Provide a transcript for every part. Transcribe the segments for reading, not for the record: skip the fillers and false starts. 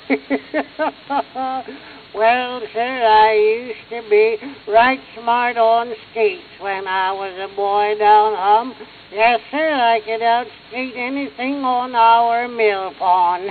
Well, sir, I used to be right smart on skates when I was a boy down home. Yes, sir, I could outskate anything on our mill pond.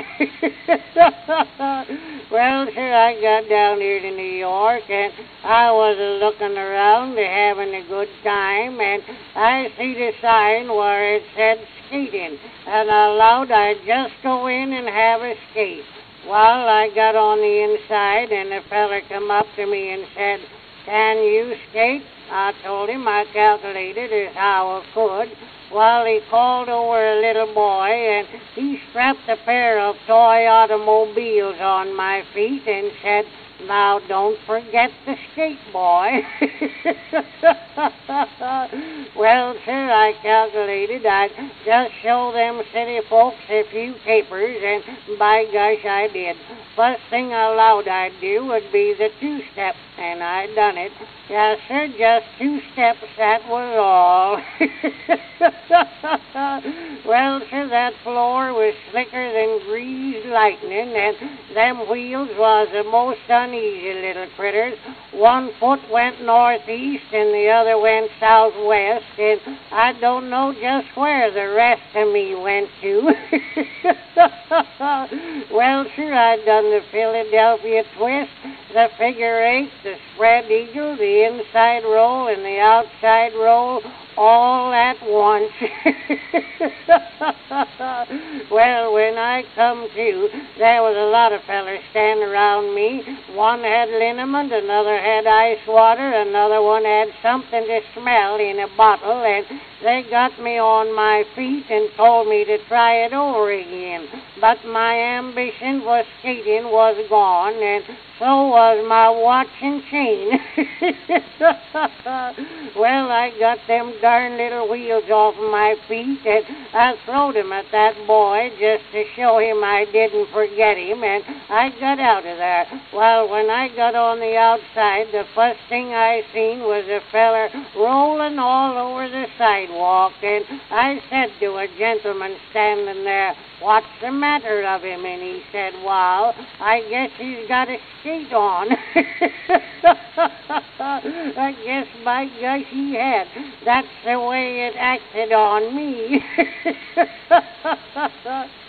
Well, sir, I got down here to New York, and I was looking around, having a good time, and I see the sign where it said skating, and I allowed I'd just go in and have a skate. Well, I got on the inside, and the feller come up to me and said, "Can you skate?" I told him I calculated as how I could. Well, he called over a little boy, and he strapped a pair of toy automobiles on my feet and said, "Now don't forget the skate, boy." Well, sir, I calculated I'd just show them city folks a few capers, and by gosh, I did. First thing I allowed I'd do would be the two-step, and I done it. Yes, sir, just two steps, that was all. Well, sir, that floor was slicker than greased lightning, and them wheels was the most uneasy little critters. One foot went northeast, and the other went southwest, and I don't know just where the rest of me went to. Well, sir, I done the Philadelphia twist, the figure eight, the spread eagle, the inside roll, and the outside roll, all at once. Well, when I come to, there was a lot of fellers standing around me. One had liniment, another had ice water, another one had something to smell in a bottle, and they got me on my feet and told me to try it over again. But my ambition for skating was gone, and so was my watch and chain. Well, I got them darn little wheels off my feet, and I throwed 'em at that boy just to show him I didn't forget him, and I got out of there. Well, when I got on the outside, the first thing I seen was a feller rolling all over the sidewalk, and I said to a gentleman standing there, "What's the matter of him?" And he said, "Well, I guess he's got a skate on." I guess, by gosh, he had. That's the way it acted on me.